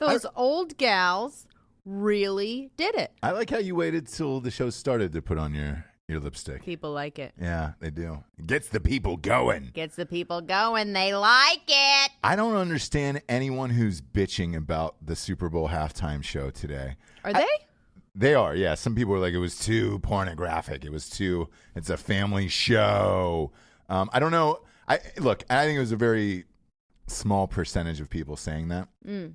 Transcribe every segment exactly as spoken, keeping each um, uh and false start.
Those I, old gals really did it. I like how you waited till the show started to put on your, your lipstick. People like it. Yeah, they do. It gets the people going. Gets the people going. They like it. I don't understand anyone who's bitching about the Super Bowl halftime show today. Are they? I, they are, yeah. Some people are like, it was too pornographic. It was too, it's a family show. Um, I don't know. I Look, I think it was a very small percentage of people saying that. Mm.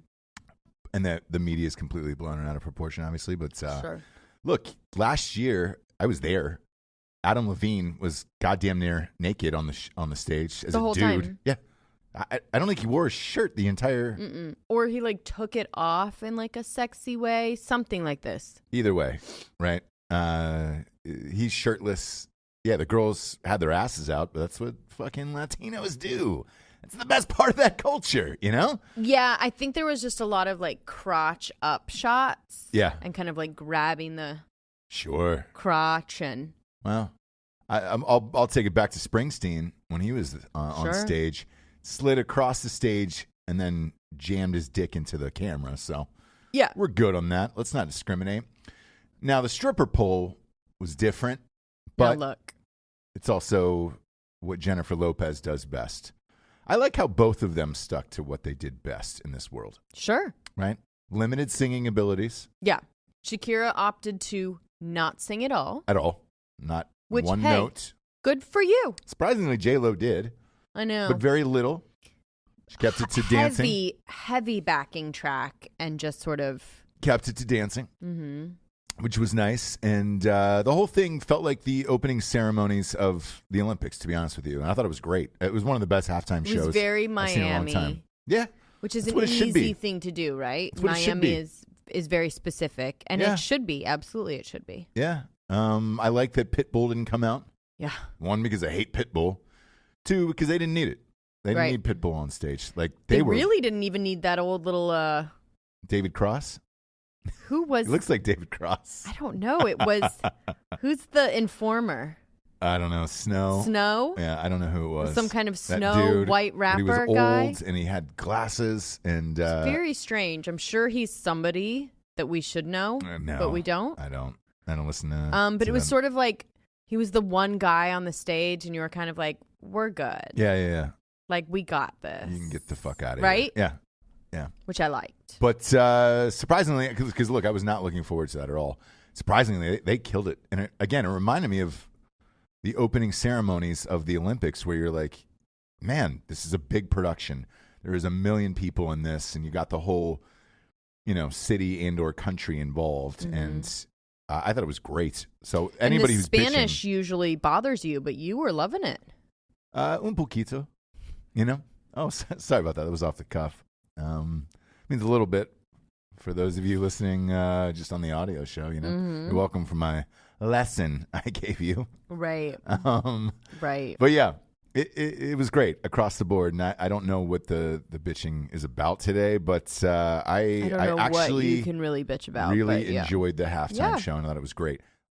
And that the media is completely blown it out of proportion, obviously. But uh, Sure. Look, last year, I was there. Adam Levine was goddamn near naked on the sh- on the stage as The a whole dude. time. Yeah. I, I don't think he wore a shirt the entire... Mm-mm. Or he like took it off in like a sexy way, something like this. Either way, right? Uh, he's shirtless. Yeah, the girls had their asses out, but that's what fucking Latinos do. It's the best part of that culture, you know? Yeah, I think there was just a lot of like crotch up shots. Yeah. And kind of like grabbing the Sure. crotch and... Well, I, I'm, I'll I'll take it back to Springsteen when he was uh, on Sure. stage, slid across the stage, and then jammed his dick into the camera. So Yeah. we're good on that. Let's not discriminate. Now, the stripper pole was different, but now look. it's also what Jennifer Lopez does best. I like how both of them stuck to what they did best in this world, Sure. right? Limited singing abilities Yeah. Shakira opted to not sing at all. at all, not Which, one hey, note. Good for you. Surprisingly, J-Lo did, I know. but very little. She kept it to dancing. Heavy, heavy backing track and just sort of... Kept it to dancing, Mm-hmm. which was nice. And uh, the whole thing felt like the opening ceremonies of the Olympics, to be honest with you. And I thought it was great. It was one of the best halftime It shows was very I've seen in a long Miami. time. Yeah. Which is That's an what it should easy be. thing to do, right? That's what it should Miami be. is is very specific, and Yeah. it should be. Absolutely, it should be. Yeah. Um, I like that Pitbull didn't come out. Yeah. One, because I hate Pitbull. Two, because they didn't need it. They didn't Right. need Pitbull on stage. Like they, They, were really didn't even need that old little, uh, David Cross. who was, It looks like David Cross. I don't know. It was, who's the informer? I don't know. Snow. Snow? Yeah, I don't know who it was. Some kind of That snow dude, white but rapper he was old guy. and he had glasses and uh, Very strange. I'm sure he's somebody that we should know, uh, no, but we don't. I don't. I don't listen to. Um, but to it was them. sort of like he was the one guy on the stage, and you were kind of like, "We're good. Yeah, yeah, yeah. Like we got this." You can get the fuck out of Right? here. Yeah, yeah. Which I liked. But uh, surprisingly, because look, I was not looking forward to that at all. Surprisingly, they, they killed it, and it, again, it reminded me of the opening ceremonies of the Olympics, where you're like, "Man, this is a big production. There is a million people in this, and you got the whole, you know, city and or country involved." Mhm. And uh, I thought it was great. So anybody and who's the Spanish bitching, usually bothers you, but you were loving it. uh, un poquito, you know. Oh, sorry about that. That was off the cuff. Um, means a little bit for those of you listening uh, just on the audio show. You know, Mhm. you're welcome for my lesson I gave you. Right. Um, Right. but yeah, it, it it was great across the board, and I, I don't know what the, the bitching is about today, but uh, I I don't know what actually you can really bitch about. really but yeah. enjoyed the halftime Yeah. show, and I thought it was great.